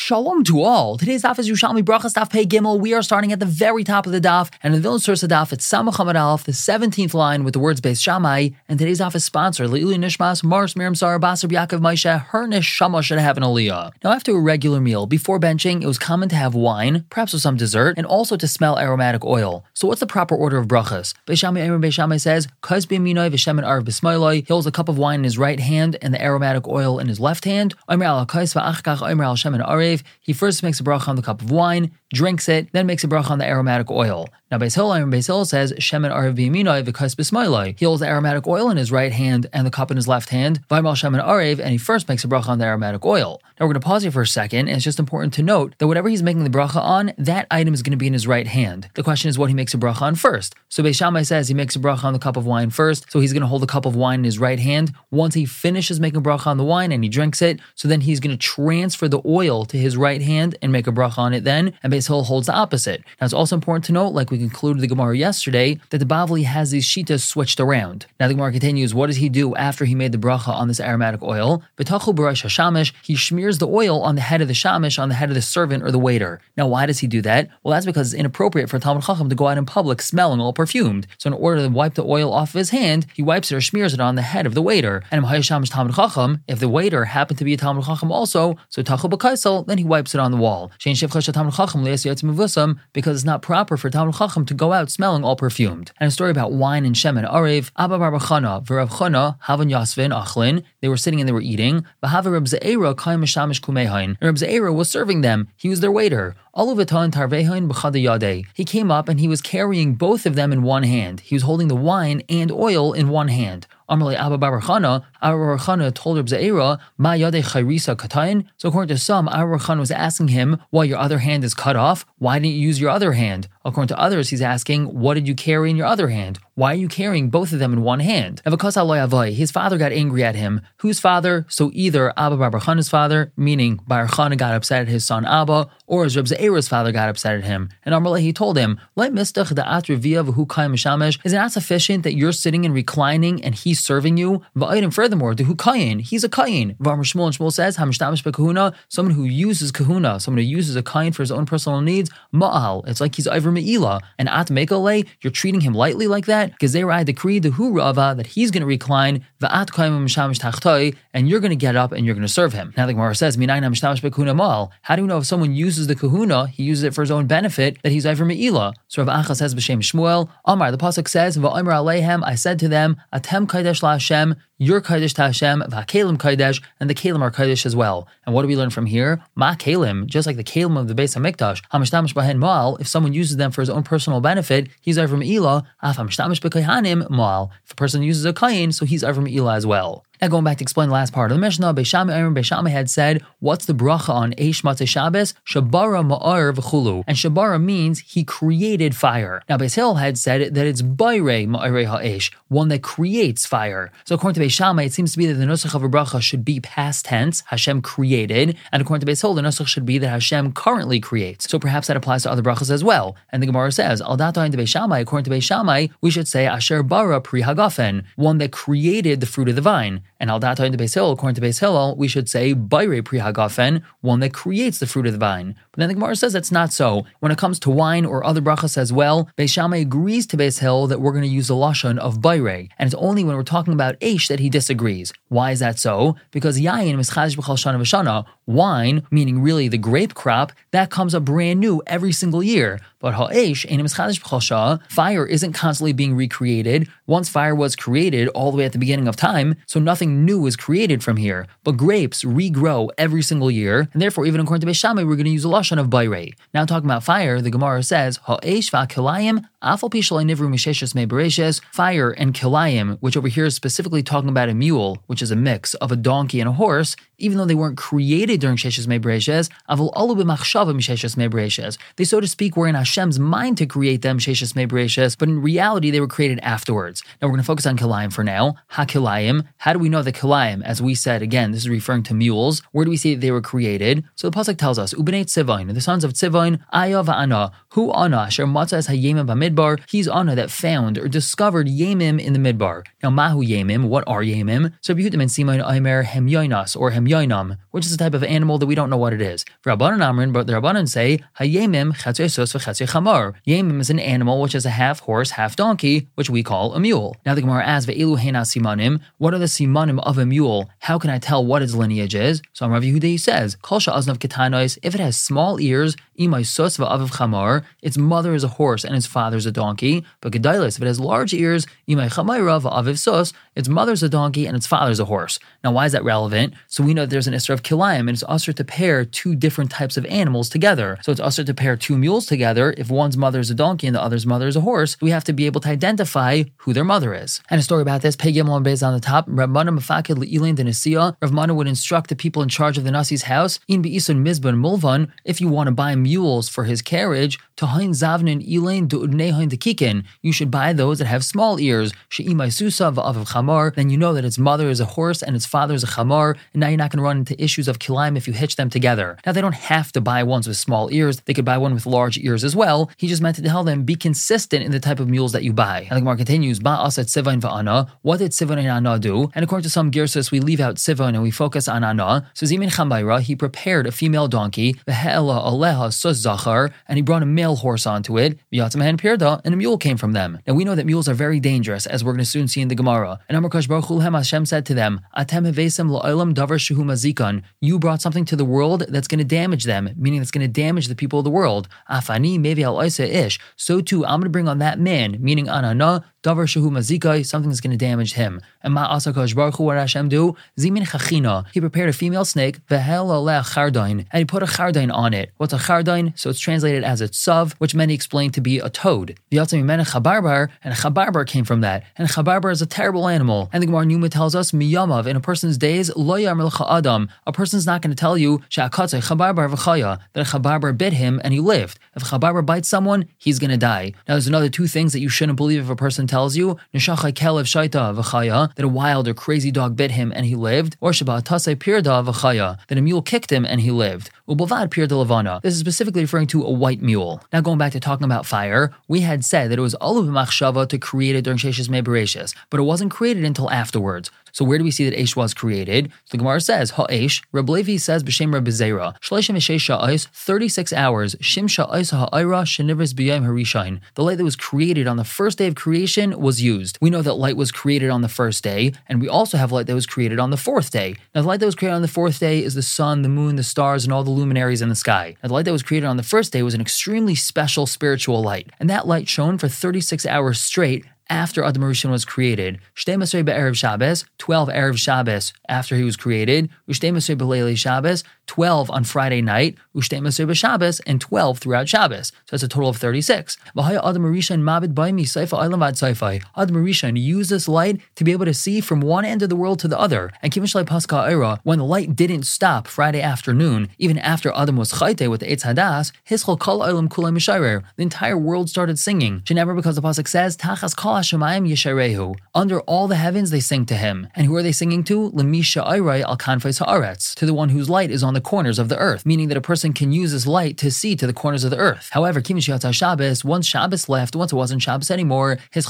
Shalom to all. Today's daf is Yerushalmi Brachas Daf Pei Gimel. We are starting at the very top of the daf, and in the Vilna source of daf, it's Samach Hamad Aleph, the 17th line with the words Beis Shammai. And today's daf is sponsored Le'ili Nishmas Mars Miriam Sarah Basar Yaakov Moshe. Her neshama should have an aliyah. Now, after a regular meal, before benching, it was common to have wine, perhaps with some dessert, and also to smell aromatic oil. So, what's the proper order of brachas? Beis Shammai says, Kaz b'yaminoi v'shemen arv b'smailoi. He holds a cup of wine in his right hand and the aromatic oil in his left hand. He first makes a bracha on the cup of wine, drinks it, then makes a bracha on the aromatic oil. Now, Beis Hillel says, Shemen Arev b'yaminoi v'kais b'smailoi. He holds the aromatic oil in his right hand and the cup in his left hand. V'aymal Shemen Arev, and he first makes a bracha on the aromatic oil. Now, we're going to pause here for a second, and it's just important to note that whatever he's making the bracha on, that item is going to be in his right hand. The question is what he makes a bracha on first. So Beis Shammai says he makes a bracha on the cup of wine first, so he's going to hold the cup of wine in his right hand. Once he finishes making a bracha on the wine and he drinks it, so then he's going to transfer the oil to his right hand and make a bracha on it then, and Beis Hillel holds the opposite. Now, it's also important to note, like we concluded the Gemara yesterday, that the Bavli has these shitas switched around. Now, the Gemara continues, what does he do after he made the bracha on this aromatic oil? B'tachu b'rosh hashamish, he smears the oil on the head of the shamish, on the head of the servant or the waiter. Now, why does he do that? Well, that's because it's inappropriate for a Talmud Chacham to go out in public smelling all perfumed. So in order to wipe the oil off of his hand, he wipes it or smears it on the head of the waiter. And Talmud Chacham, if the waiter happened to be a Talmud Chacham also, so tachu b'kaisel, then he wipes it on the wall. Because it's not proper for Talmud Chacham to go out smelling all perfumed. And a story about wine and shemen arev. Abba bar Chana v'Rav Chana havan yasvin achlin. They were sitting and they were eating. V'hava Reb Ze'era kaim mishamish kumehain. Reb Ze'era was serving them. He was their waiter. He came up and he was carrying both of them in one hand. He was holding the wine and oil in one hand. Amarle Abba bar Chana told Reb Ze'era, Ma yadei chayrisa katayin. So according to some, Abba bar Chana was asking him, well, your other hand is cut off. Why didn't you use your other hand? According to others, he's asking, what did you carry in your other hand? Why are you carrying both of them in one hand? His father got angry at him. Whose father? So either Abba bar Chana's father, meaning Bar Chana got upset at his son Abba, or his Reb Ze'era's father got upset at him. And Amarle, he told him, is it not sufficient that you're sitting and reclining and he's serving you? Furthermore, he's a kayin. And Shmuel says, someone who uses kahuna, someone who uses a kayin for his own personal needs, ma'al, it's like he's over me'ila. And at mekale, you're treating him lightly like that. Gezerah decree the hurava that he's going to recline, and you're going to get up and you're going to serve him. Now the Gemara says, how do you know if someone uses the kahuna, he uses it for his own benefit, that he's over me'ila? So Rav Acha says b'shem Shmuel, Amar, the pasuk says, Va'omer aleihem, I said to them, Atem kaidesh la Hashem, you're Kaidish to Hashem, V'hakelim Kaidesh, and the Kalim are Kaidish as well. And what do we learn from here? Ma Kalim, just like the Kalim of the Beis HaMikdash, Hamishtamesh Bahen Ma'al, if someone uses them for his own personal benefit, he's over Me'ila, Af Hamishtamesh B'Kayhanim Ma'al. If a person uses a Kayin, so he's over Me'ila as well. Now going back to explain the last part of the Mishnah, Beis Shammai had said, what's the bracha on Eish Matzei Shabbos? Shabara Ma'ar V'chulu. And Shabara means he created fire. Now Beis Hillel had said that it's Bayrei Ma'arei HaEish, one that creates fire. So according to Beis Shammai, it seems to be that the nusach of a bracha should be past tense, Hashem created, and according to Beis Hillel, the nusach should be that Hashem currently creates. So perhaps that applies to other brachas as well. And the Gemara says, Al datayin to Beis Shammai, according to Beis Shammai, we should say Asher bara pri hagafen, one that created the fruit of the vine. And al datayin to Beis Hillel, according to Beis Hillel, we should say Bayrei pri hagafen, one that creates the fruit of the vine. But then the Gemara says that's not so. When it comes to wine or other brachas as well, Beis Shammai agrees to Beis Hillel that we're going to use the lashon of Bayrei, and it's only when we're talking about Eish that he disagrees. Why is that so? Because yayin mischadish b'chol shana v'shana, wine, meaning really the grape crop, that comes up brand new every single year. But ha'esh ein mischadish b'chol shana, fire isn't constantly being recreated. Once fire was created all the way at the beginning of time, so nothing new is created from here. But grapes regrow every single year, and therefore even according to Beis Shammai, we're going to use a lashon of Bayrei. Now talking about fire, the Gemara says ha'esh va'kilayim afal pi shalei nivru misheshes mei bereishes, fire and kilayim, which over here is specifically talking about a mule, which is a mix of a donkey and a horse, even though they weren't created during Sheshes Mei Bereishes, avol alu b'machshava misheshes Mei Bereishes. They, so to speak, were in Hashem's mind to create them, Sheshes Mei Bereishes, but in reality they were created afterwards. Now we're going to focus on kilayim for now. Ha-kilayim. How do we know that kilayim, as we said, again, this is referring to mules. Where do we see that they were created? So the pasuk tells us, Ubenei Tzivain, the sons of Tzivain, Aya va'ana, hu ana, asher matzah es hayemim b'midbar, he's ana that found or discovered yemim in the midbar. Now mahu yemim, what are yemim? So Yehudim and Simon Aimer hem yoinas, or hem yoinam, which is a type of animal that we don't know what it is. Rabbanan Amrin, but the Rabbanan say, Hayemim chatzei sus v'chatzei chamar. Yemim is an animal which is a half horse, half donkey, which we call a mule. Now the Gemara asks, Ve'elu heina simanim, what are the simanim of a mule? How can I tell what its lineage is? So Rav Yehuda says, Kol she'aznav ketanois, if it has small ears, imay sus v'aviv chamar, its mother is a horse and its father is a donkey. But gedailis, if it has large ears, imay chamayra v'aviv sus, its mother's a donkey and its father's a horse. Now why is that relevant? So we know that there's an isra of kilayim, and it's usher to pair two different types of animals together. So it's usher to pair two mules together if one's mother is a donkey and the other's mother is a horse. We have to be able to identify who their mother is. And a story about this, Pei Gimel and Beis on the top, Rav Mana mefaked le'ilain denesiya. Rav Mana would instruct the people in charge of the Nasi's house, in be'isun mizban mulvan, if you want to buy mules for his carriage, tahain zavnin ilain du'udnehain dekikin, you should buy those that have small ears, she'imai susa va'aviv chamar, then you know that its mother is a horse and its father is a chamar, and now you're not going to run into issues of kilayim if you hitch them together. Now they don't have to buy ones with small ears, they could buy one with large ears as well. He just meant to tell them, be consistent in the type of mules that you buy. And the Gemara continues, Ba'asat sivain va'ana, what did sivain and ana do? And according to some girsos, we leave out sivain and we focus on ana. So Zimin Chambayra, he prepared a female donkey, v'he'ela aleha sus zachar, and he brought a male horse onto it, v'yatzamahan pirda, and a mule came from them. Now we know that mules are very dangerous, as we're going to soon see in the Gemara. And Amar Kadosh Baruch Hu lehem, Hashem said to them, Atem hevesem la'olam davar shehu mazikan, you brought something to the world that's going to damage them, meaning it's going to damage the people of the world. Afani mevi al oisa ish, so too I'm going to bring on that man, meaning anana, davar shehu mazikai, something that's going to damage him. And ma asa Kadosh Baruch Hu, what did Hashem do? Zimin chachina, he prepared a female snake, v'hel aleh chardain, and he put a chardain on it. What's a chardain? So it's translated as a tsav, which many explain to be a toad. V'yatzim mimena chabarbar, and a chabarbar came from that. And a chabarbar is a terrible animal. And the Gemara Numa tells us, miyamav, in a person's days, lo yamar l'cha adam, a person's not going to tell you, she'akatzei chabarbar v'chaya, that a chabarbar bit him and he lived. If a chabarbar bites someone, he's going to die. Now there's another two things that you shouldn't believe if a person tells you, neshachai kelev shaita v'chaya, that a wild or crazy dog bit him and he lived, or sheba'atasei pirda v'chaya, that a mule kicked him and he lived. Ubavad pirda levana, this is specifically referring to a white mule. Now going back to talking about fire, we had said that it was alu b'machshava to create it during Sheshes Mei Bereishis, but it wasn't created until afterwards. So where do we see that Eish was created? So the Gemara says, Ha'esh, Reb Levi says, B'Shem Reb Zera, Shleishim V'Sheish Sha'os, 36 hours, Shim Sha'os Ha'ayra, Shenivris B'Yayim Harishain. The light that was created on the first day of creation was used. We know that light was created on the first day, and we also have light that was created on the fourth day. Now the light that was created on the fourth day is the sun, the moon, the stars, and all the luminaries in the sky. Now the light that was created on the first day was an extremely special spiritual light, and that light shone for 36 hours straight after Adam HaRishon was created. Shtei Masrei be'erev Shabbos, 12 erev Shabbos after he was created. Ushtei Masrei b'leilei Shabbos, 12 on Friday night. Ushtei Masrei b'Shabbos, and 12 throughout Shabbos. So that's a total of 36. V'haya Adam HaRishon mabed b'imi saifa olam vad saifai. Adam HaRishon used this light to be able to see from one end of the world to the other. And Kivin Shlei Paska Eira, when the light didn't stop Friday afternoon, even after Adam was chayte with the Eitz Hadas, hischol kol olam kulei misharer. The entire world started singing. Shenever, because the pasuk says, Tachas kol Hashemayim yesharehu. Under all the heavens they sing to him. And who are they singing to? Lemisha Ayrai al kanfais haaretz, to the one whose light is on the corners of the earth, meaning that a person can use this light to see to the corners of the earth. However, Kivin Shiatza Shabbos, once Shabbos left, once it wasn't Shabbos anymore, it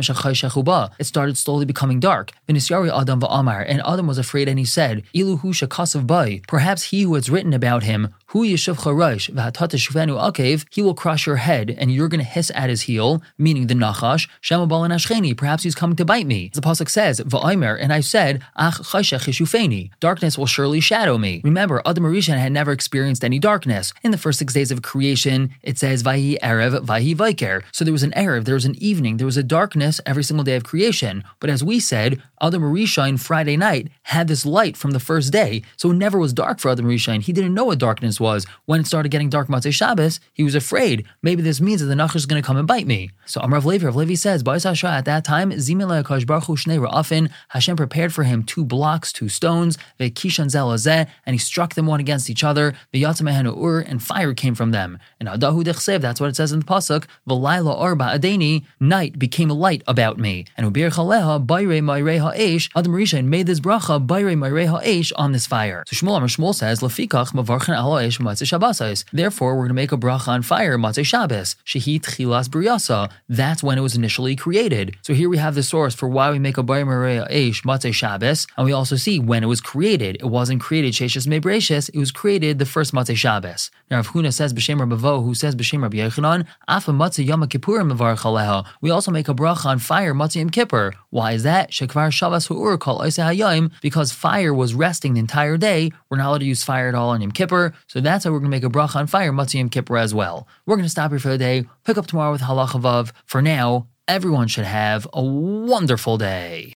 started slowly becoming dark. V'nisyari Adam v'amar, and Adam was afraid and he said, Ilu hu shekasav bai, perhaps he who has written about him, hu yeshuv charosh v'hatata shuvenu akev, he will crush your head and you're going to hiss at his heel, meaning the nachash, shema balan ashcheni, perhaps he's coming to bite me. The pasuk says, v'aimer, and I said, ach chashech yeshufeni, darkness will surely shadow me. Remember, Adam HaRishon had never experienced any darkness. In the first 6 days of creation, it says, Vayhi erev, Vayhi vaiker. So there was an erev, there was an evening, there was a darkness every single day of creation. But as we said, Adam HaRishon Friday night had this light from the first day, so it never was dark for Adam HaRishon. He didn't know what darkness was. When it started getting dark Motzei Shabbos, he was afraid. Maybe this means that the Nachash is going to come and bite me. So Rav Levi says, at that time, Hashem prepared for him 2 blocks, 2 stones, and he struck them one against each other, and fire came from them. And that's what it says in the pasuk, night became light about me. And Adam HaRishon made this bracha on this fire. So Shmuel says, Eish Matzah Shabbos. Therefore, we're going to make a bracha on fire Matzah Shabbos. Shehi Tchilas Briasa. That's when it was initially created. So here we have the source for why we make a Bayim Eish Matzah Shabbos, and we also see when it was created. It wasn't created Sheshes Mebreshis. It was created the first Matzah Shabbos. Now, Rav Huna says b'Shem Rabbi Vo, who says b'Shem Rabbi Yechanan, Afa Matzah Yom Kippurim Mevarach Aleha. We also make a bracha on fire Matzah Yom Kippur. Why is that? Shekvar Shabbos Hu'ur Kol Oiseh Hayom, because fire was resting the entire day. We're not allowed to use fire at all on Yom Kippur, so that's why we're going to make a bracha on fire Matzah Yom Kippur as well. We're going to stop here for the day. Pick up tomorrow with Halacha Vav. For now, everyone should have a wonderful day.